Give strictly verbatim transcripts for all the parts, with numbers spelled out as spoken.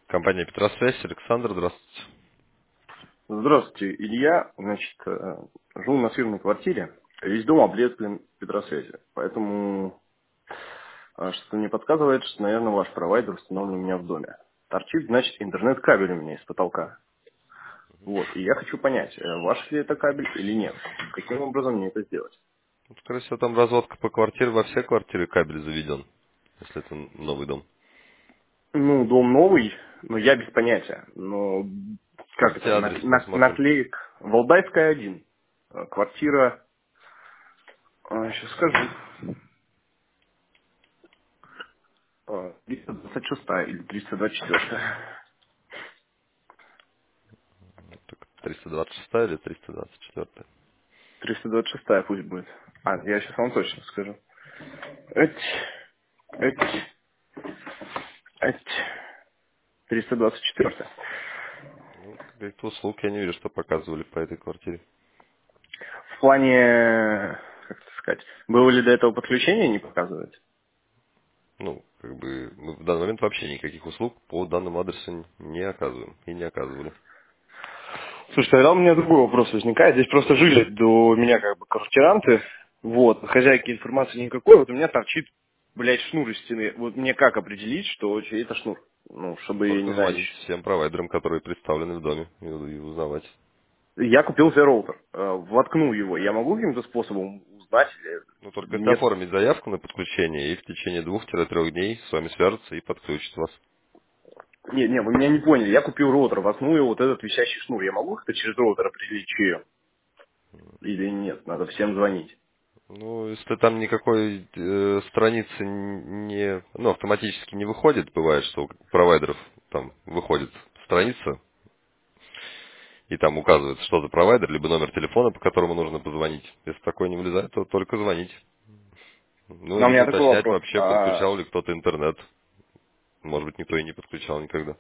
Компания Петросвязь, Александр, здравствуйте. Здравствуйте, Илья. Значит, э, живу на съемной квартире. Весь дом облеплен Петросвязью. Поэтому э, что-то мне подсказывает, что, наверное, ваш провайдер установлен у меня в доме. Торчит, значит, интернет-кабель у меня из потолка. Вот. И я хочу понять, э, ваш ли это кабель или нет. Каким образом мне это сделать? Ну, скорее всего, там разводка по квартире, во все квартиры кабель заведен, если это новый дом. Ну, дом новый, но я без понятия. Но как Скажите это? На- адрес, на- посмотрим. наклеек. Валдайская один. Э, Квартира. Сейчас скажу. А, триста двадцать шесть или триста двадцать четыре. Так, триста двадцать шесть или триста двадцать четыре? триста двадцать шесть пусть будет. А, я сейчас вам точно скажу. Эть, эть, эть. триста двадцать четыре. Ну, каких-то услуг я не вижу, что показывали по этой квартире. В плане, как это сказать, было ли до этого подключение, не показывает? Ну, как бы мы в данный момент вообще никаких услуг по данному адресу не оказываем и не оказывали. Слушай, тогда у меня другой вопрос возникает. Здесь просто жили до меня как бы квартиранты. Вот, хозяйки информации никакой. Вот у меня торчит, блядь, шнур из стены. Вот мне как определить, что чей это шнур? Ну, Ну, чтобы, только не знаю, звонить всем провайдерам, которые представлены в доме, и, и узнавать. я купил себе роутер, э, воткнул его. Я могу каким-то способом узнать или Ну, только если нет? оформить заявку на подключение, и в течение двух-трех дней с вами свяжутся и подключат вас. Не, не, вы меня не поняли. Я купил роутер, воткнул его вот этот висящий шнур. Я могу как-то через роутер определить, чей он? Или нет? Надо всем звонить. Ну, если там никакой э, страницы не, ну, автоматически не выходит, бывает, что у провайдеров там выходит страница, и там указывается, что за провайдер, либо номер телефона, по которому нужно позвонить. Если такое не вылезает, то только звонить. Ну, Но у либо меня такой уточнять вопрос. вообще, А, подключал ли кто-то интернет. Может быть, никто и не подключал никогда.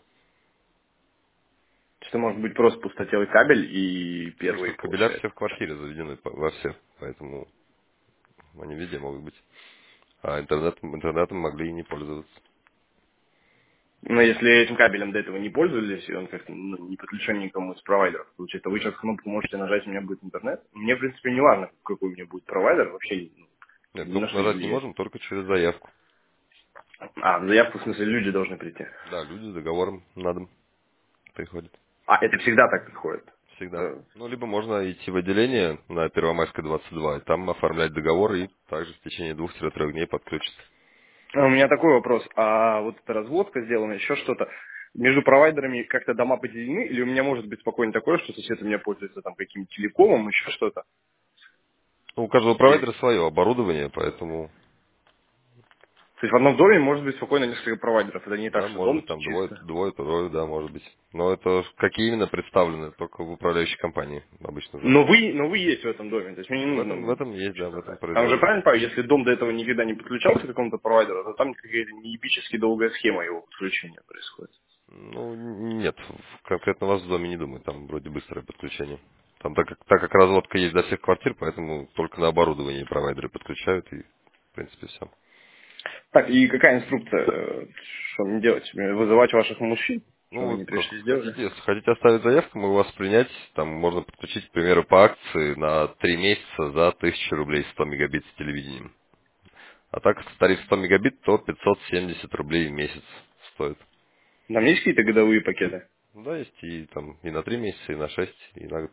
что может быть просто пустотелый кабель и Слушай, первый в кабелях получается. все в квартире заведены по- во все, поэтому они везде могут быть. А интернетом, интернетом могли и не пользоваться. Но если этим кабелем до этого не пользовались, и он как-то ну, не подключен никому из провайдеров, получается, вы сейчас кнопку можете нажать, у меня будет интернет. Мне, в принципе, не важно, какой у меня будет провайдер, вообще ну, Нет, ни на кнопку что не нажать не влияет. можем, только через заявку. А, в заявку, в смысле, люди должны прийти. Да, люди с договором на дом приходят. А, это всегда так приходит. Всегда. Э, Ну, либо можно идти в отделение на Первомайской двадцать два, и там оформлять договор, и также в течение двух-трех дней подключиться. У меня такой вопрос. А вот эта разводка сделана, еще что-то. Между провайдерами как-то дома поделены? Или у меня может быть спокойно такое, что сосед у меня пользуется там каким-то телекомом, еще что-то? Ну, у каждого Или... провайдера свое оборудование, поэтому, То есть в одном доме может быть спокойно несколько провайдеров. Это не так, да, что может дом быть, там двое, чисто. двое, трое, да, может быть. Но это какие именно представлены, только в управляющей компании обычно знают. Но вы, но вы есть в этом доме. То есть мне не В этом, в нужно этом есть, да, в что-то этом знать. Там же производится. правильно понимаю, если дом до этого никогда не подключался к какому-то провайдеру, то там какая-то неебически долгая схема его подключения происходит. Ну, нет, в- конкретно у вас в доме не думаю, там вроде быстрое подключение. Там так как, так как разводка есть до всех квартир, поэтому только на оборудовании провайдеры подключают, и в принципе все. Так, и какая инструкция? э, Что мне делать? Мне вызывать ваших мужчин? Что Ну, они вот как пришли сделали? хотите, если хотите оставить заявку, могу вас принять. Там можно подключить, к примеру, по акции на три месяца за тысячу рублей сто мегабит с телевидением. А так, тариф сто мегабит, то пятьсот семьдесят рублей в месяц стоит. Там есть какие-то годовые пакеты? Ну да, есть и там и на три месяца, и на шесть, и на год.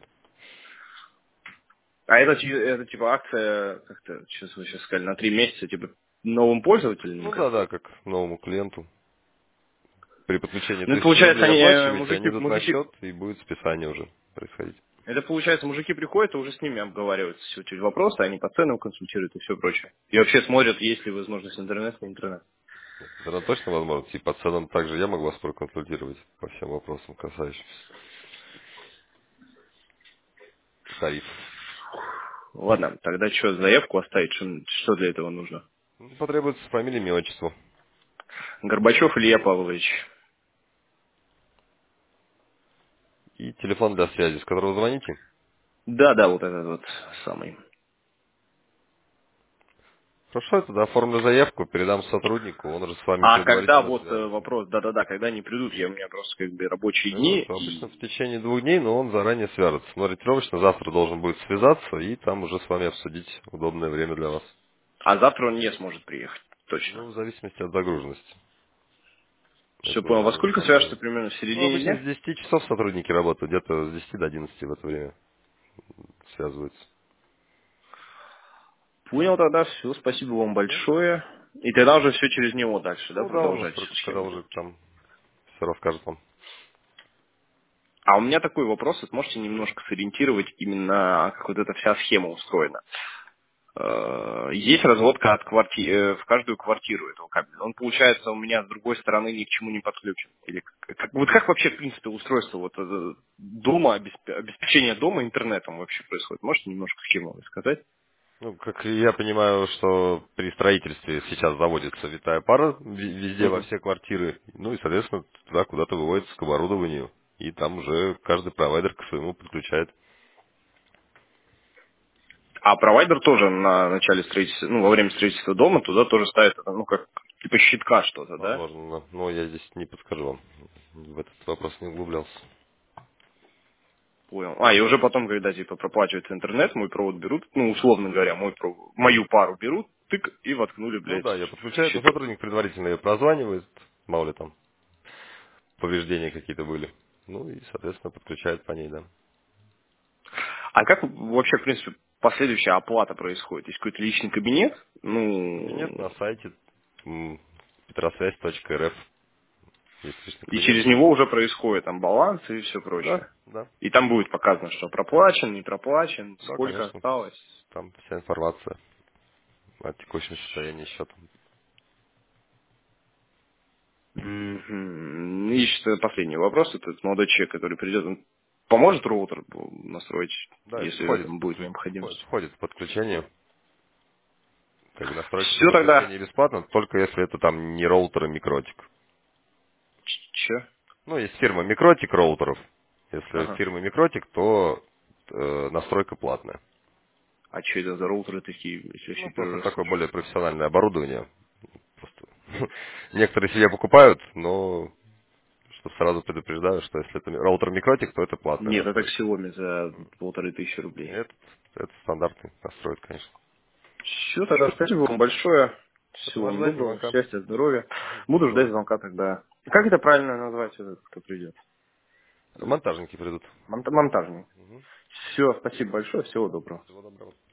А это, чи- это типа акция, как-то, сейчас вы сейчас сказали, на три месяца, типа новым пользователям Ну да, как-то? да, как новому клиенту. При подключении Ну, это тысячи получается, рублей они, э, оплачиваете, они мужики, идут на мужики, счет, и будет списание уже происходить. это получается, мужики приходят, и уже с ними обговариваются все эти вопросы, они по ценам консультируют и все прочее. И вообще смотрят, есть ли возможность интернета, не интернет. Это точно возможно. И по ценам также я могу вас проконсультировать по всем вопросам, касающимся тарифов. Ладно, тогда что, заявку оставить, что, что для этого нужно? Ну, потребуется фамилия, имя, отчество. Горбачев Илья Павлович. И телефон для связи, с которого звоните. Да, да, вот этот вот самый. Хорошо, я тогда оформлю заявку, передам сотруднику, он уже с вами А когда предварительно вот э, свяжется. вопрос, да-да-да, когда они придут, я, у меня просто как бы рабочие Я говорю, дни, что обычно в и... течение двух дней, но он заранее свяжется. Но ориентировочно завтра должен будет связаться и там уже с вами обсудить удобное время для вас. а завтра он не сможет приехать, точно. Ну, в зависимости от загруженности. Все Это понял. уже Во не сколько свяжется информация. примерно в Ну, середине обычно с дня? десяти часов сотрудники работают, где-то с десяти до одиннадцати в это время связываются. Понял тогда, все, спасибо вам Ну, большое. И тогда уже все через него дальше, да, ну да, он продолжать настроит, когда схему. уже там все расскажет вам. А у меня такой вопрос, вот можете немножко сориентировать именно, как вот эта вся схема устроена. Э, Есть разводка от кварти... э, в каждую квартиру этого кабеля. Он, получается, у меня с другой стороны ни к чему не подключен. Или как... как- Вот как вообще, в принципе, устройство вот э, дома, обесп- обеспечение дома интернетом вообще происходит? Можете немножко схему рассказать? Ну, как я понимаю, что при строительстве сейчас заводится витая пара ви- везде, во Мгм. все квартиры. Ну и, соответственно, туда куда-то выводится к оборудованию. И там уже каждый провайдер к своему подключает. А провайдер тоже на начале строительства, ну, во время строительства дома туда тоже ставит, ну, как типа щитка что-то, да? Возможно, но но я здесь не подскажу вам. В этот вопрос не углублялся. Понял. А, и уже потом, когда типа проплачивается интернет, мой провод берут, ну, условно говоря, мой провод, мою пару берут, тык, и воткнули, Ну блядь, да, я в подключаю, но щиток. сотрудник предварительно ее прозванивает, мало ли там повреждения какие-то были. Ну и, соответственно, подключает по ней, да. А как вообще, в принципе, последующая оплата происходит? Есть какой-то личный кабинет? Кабинет Ну, на сайте м, петросвязь точка эр эф. Есть личный и кабинет. через него уже происходит там баланс и все Да, прочее. да, И там будет показано, что проплачен, не проплачен, да, сколько конечно. осталось. Там вся информация о текущем состоянии счета. Мгм. И что, последний вопрос. Этот молодой человек, который придет, он поможет роутер настроить, Да, это если в входит в, этом будет подклю- входит, необходимость? входит в подключение. Как бы настройка при Все тогда. подключении бесплатна, только если это там не роутер, а микротик. Че? Ну, есть фирма Микротик роутеров. Если Ага. фирма Микротик, то э, настройка платная. А что это за роутеры такие, если вообще Ну, первый просто раз такое слышу? более профессиональное оборудование. Просто некоторые себе покупают, но что сразу предупреждаю, что если это роутер Микротик, то это платная Нет, это настройка. Xiaomi за полторы тысячи рублей. Этот, это стандартный настройка, конечно. Все, тогда спасибо вам большое. Это Всего можно вам ждать доброго, звонка. счастья, здоровья. Мгм. Буду ждать Добрый. звонка тогда. Как это правильно назвать, этот, кто придет? Монтажники придут. Монта- Монтажник. Мгм. Все, спасибо большое, всего доброго. Всего доброго.